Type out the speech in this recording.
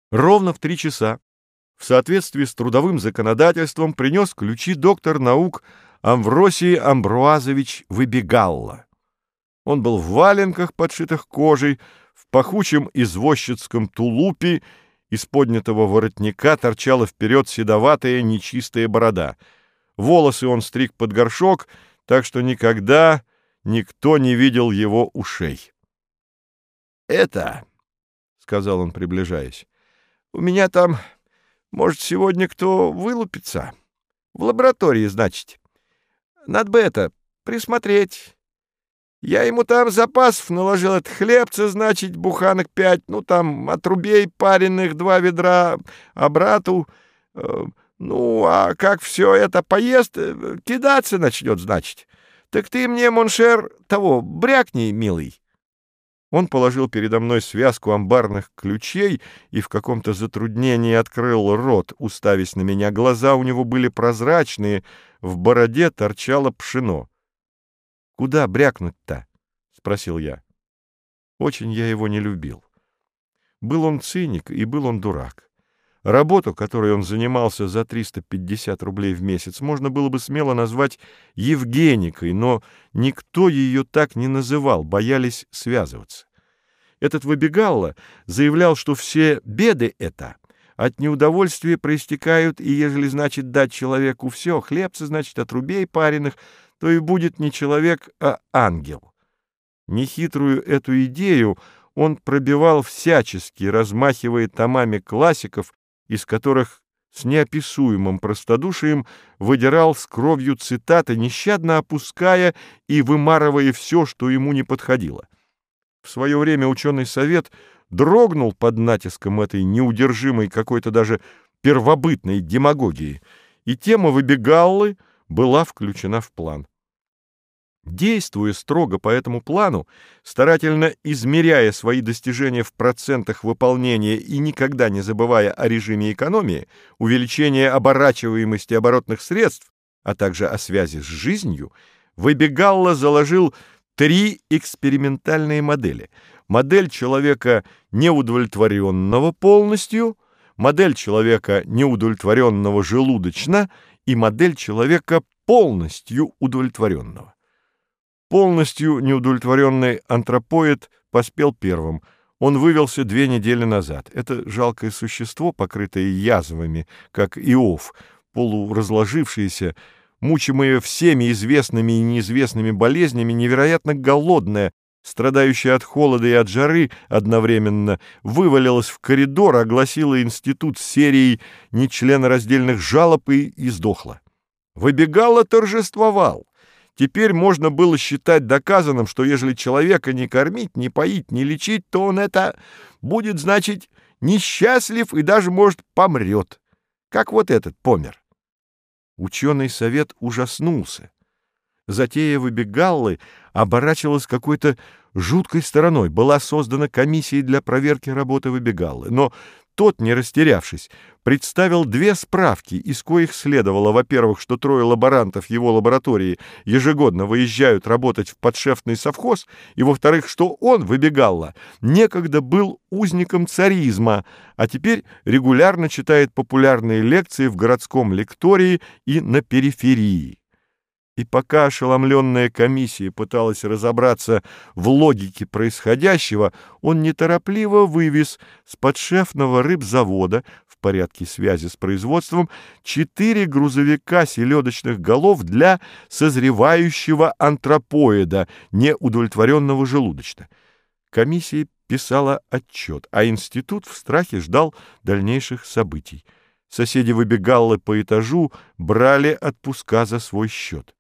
Ровно в 3 часа, в соответствии с трудовым законодательством, принес ключи доктор наук Амвросий Амбруазович Выбегалла. Он был в валенках, подшитых кожей, в пахучем извозчицком тулупе, из поднятого воротника торчала вперед седоватая нечистая борода. Волосы он стриг под горшок, так что никогда никто не видел его ушей. «Это, — сказал он, приближаясь, — у меня там, может, сегодня кто вылупится. В лаборатории, значит. Надо бы это, присмотреть. Я ему там запасов наложил от хлебца, значит, буханок 5, ну, там, отрубей пареных 2 ведра, а брату... ну, а как все это поест, кидаться начнет, значит. Так ты мне, моншер, того, брякни, милый». Он положил передо мной связку амбарных ключей и в каком-то затруднении открыл рот, уставясь на меня. Глаза у него были прозрачные, в бороде торчало пшено. «Куда брякнуть-то?» — спросил я. Очень я его не любил. Был он циник и был он дурак. Работу, которой он занимался за 350 рублей в месяц, можно было бы смело назвать Евгеникой, но никто ее так не называл, боялись связываться. Этот Выбегалла заявлял, что все беды это от неудовольствия проистекают, и ежели, значит, дать человеку все, хлебца, значит, отрубей пареных, то и будет не человек, а ангел. Нехитрую эту идею он пробивал всячески, размахивая томами классиков, из которых с неописуемым простодушием выдирал с кровью цитаты, нещадно опуская и вымарывая все, что ему не подходило. В свое время ученый совет дрогнул под натиском этой неудержимой какой-то даже первобытной демагогии, и тема Выбегаллы была включена в план. Действуя строго по этому плану, старательно измеряя свои достижения в процентах выполнения и никогда не забывая о режиме экономии, увеличения оборачиваемости оборотных средств, а также о связи с жизнью, Выбегалла заложил 3 экспериментальные модели. Модель человека, неудовлетворенного полностью, модель человека, неудовлетворенного желудочно, и модель человека, полностью удовлетворенного. Полностью неудовлетворенный антропоид поспел первым. Он вывелся 2 недели назад. Это жалкое существо, покрытое язвами, как Иов, полуразложившееся, мучимое всеми известными и неизвестными болезнями, невероятно голодное, страдающее от холода и от жары одновременно, вывалилось в коридор, огласило институт серией нечленораздельных жалоб и сдохло. Выбегалла торжествовал. Теперь можно было считать доказанным, что ежели человека не кормить, не поить, не лечить, то он это будет, значит, несчастлив и даже, может, помрет. Как вот этот помер. Ученый совет ужаснулся. Затея Выбегаллы оборачивалась какой-то жуткой стороной. Была создана комиссия для проверки работы Выбегаллы, но тот, не растерявшись, представил 2 справки, из коих следовало, во-первых, что 3 лаборантов его лаборатории ежегодно выезжают работать в подшефный совхоз, и, во-вторых, что он, Выбегалла, некогда был узником царизма, а теперь регулярно читает популярные лекции в городском лектории и на периферии. И пока ошеломленная комиссия пыталась разобраться в логике происходящего, он неторопливо вывез с подшефного рыбзавода в порядке связи с производством 4 грузовика селедочных голов для созревающего антропоида, неудовлетворенного желудочно. Комиссия писала отчет, а институт в страхе ждал дальнейших событий. Соседи Выбегаллы по этажу брали отпуска за свой счет.